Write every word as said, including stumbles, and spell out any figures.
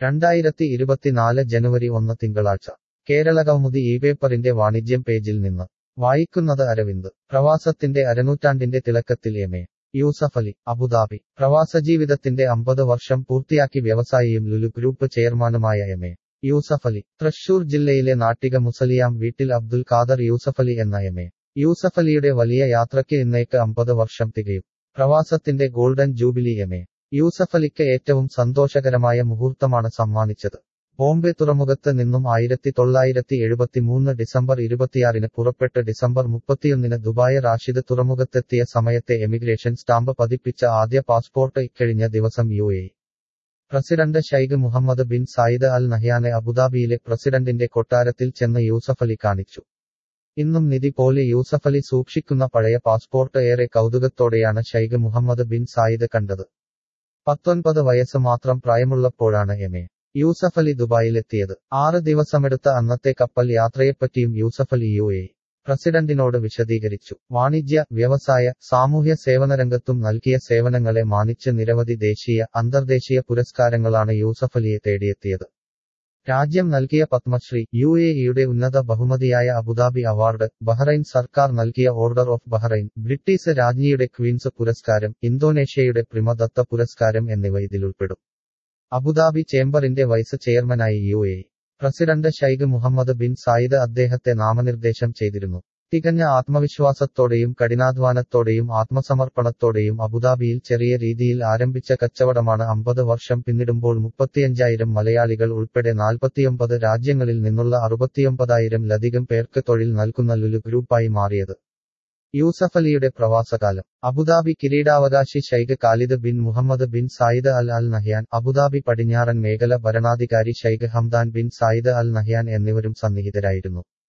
രണ്ടായിരത്തി ഇരുപത്തിനാല് ജനുവരി ഒന്ന് തിങ്കളാഴ്ച കേരളകൗമുദി ഈ പേപ്പറിന്റെ വാണിജ്യം പേജിൽ നിന്ന് വായിക്കുന്നത് അരവിന്ദ് പ്രവാസത്തിന്റെ അരനൂറ്റാണ്ടിന്റെ തിളക്കത്തിൽ എം എ യൂസഫലി അബുദാബി പ്രവാസജീവിതത്തിന്റെ അമ്പത് വർഷം പൂർത്തിയാക്കി വ്യവസായിയും ലുലു ഗ്രൂപ്പ് ചെയർമാനുമായ എം എ യൂസഫലി തൃശൂർ ജില്ലയിലെ നാട്ടിക മുസലിയാം വീട്ടിൽ അബ്ദുൽ ഖാദർ യൂസഫലി എന്ന എം എ യൂസഫലിയുടെ വലിയ യാത്രയ്ക്ക് ഇന്നേക്ക് അമ്പത് വർഷം തികയും പ്രവാസത്തിന്റെ ഗോൾഡൻ ജൂബിലി എം എ യൂസഫലിക്ക് ഏറ്റവും സന്തോഷകരമായ മുഹൂർത്തമാണ് സമ്മാനിച്ചത് ബോംബെ തുറമുഖത്ത് നിന്നും ആയിരത്തി തൊള്ളായിരത്തി എഴുപത്തിമൂന്ന് ഡിസംബർ ഇരുപത്തിയാറിന് പുറപ്പെട്ട് ഡിസംബർ മുപ്പത്തിയൊന്നിന് ദുബായ് റാഷിദ് തുറമുഖത്തെത്തിയ സമയത്തെ എമിഗ്രേഷൻ സ്റ്റാമ്പ് പതിപ്പിച്ച ആദ്യ പാസ്പോർട്ട് ഇക്കഴിഞ്ഞ ദിവസം U A president Sheikh Mohammed bin Zayed Al നഹ്യാനെ അബുദാബിയിലെ പ്രസിഡന്റിന്റെ കൊട്ടാരത്തിൽ ചെന്ന് യൂസഫലി കാണിച്ചു. ഇന്നും നിധി പോലെ യൂസഫലി സൂക്ഷിക്കുന്ന പഴയ പാസ്പോർട്ട് ഏറെ കൗതുകത്തോടെയാണ് ഷൈഖ് മുഹമ്മദ് ബിൻ സായിദ് കണ്ടത്. പത്തൊൻപത് വയസ്സ് മാത്രം പ്രായമുള്ളപ്പോഴാണ് എം എ യൂസഫലി ദുബായിലെത്തിയത്. ആറ് ദിവസമെടുത്ത അന്നത്തെ കപ്പൽ യാത്രയെപ്പറ്റിയും യൂസഫലി യു എ പ്രസിഡന്റിനോട് വിശദീകരിച്ചു. വാണിജ്യ, വ്യവസായ, സാമൂഹ്യ സേവനരംഗത്തും നൽകിയ സേവനങ്ങളെ മാനിച്ച് നിരവധി ദേശീയ, അന്തർദേശീയ പുരസ്കാരങ്ങളാണ് യൂസഫലിയെ തേടിയെത്തിയത്. രാജ്യം നൽകിയ പത്മശ്രീ, യു എ ഇയുടെ ഉന്നത ബഹുമതിയായ അബുദാബി അവാർഡ്, ബഹ്റൈൻ സർക്കാർ നൽകിയ ഓർഡർ ഓഫ് ബഹ്റൈൻ, ബ്രിട്ടീഷ് രാജ്ഞിയുടെ ക്വീൻസ് പുരസ്കാരം, ഇന്തോനേഷ്യയുടെ പ്രിമദത്ത പുരസ്കാരം എന്നിവ ഇതിലുൾപ്പെടും. അബുദാബി ചേംബറിന്റെ വൈസ് ചെയർമാനായി U A president Sheikh Mohammed bin Zayed അദ്ദേഹത്തെ നാമനിർദ്ദേശം ചെയ്തിരുന്നു. തികഞ്ഞ ആത്മവിശ്വാസത്തോടെയും കഠിനാധ്വാനത്തോടെയും ആത്മസമർപ്പണത്തോടെയും അബുദാബിയിൽ ചെറിയ രീതിയിൽ ആരംഭിച്ച കച്ചവടമാണ് അമ്പത് വർഷം പിന്നിടുമ്പോൾ മുപ്പത്തിയഞ്ചായിരം മലയാളികൾ ഉൾപ്പെടെ നാൽപ്പത്തിയൊമ്പത് രാജ്യങ്ങളിൽ നിന്നുള്ള അറുപത്തിയൊമ്പതായിരം ലധികം പേർക്ക് തൊഴിൽ നൽകുന്ന ലുലു ഗ്രൂപ്പായി മാറിയത്. യൂസഫലിയുടെ പ്രവാസകാലം. അബുദാബി കിരീടാവകാശി Sheikh Khalid bin Mohammed bin Zayed Al Al Nahyan, Abu Dhabi പടിഞ്ഞാറൻ മേഖല ഭരണാധികാരി Sheikh Hamdan bin Zayed Al Nahyan എന്നിവരും സന്നിഹിതരായിരുന്നു.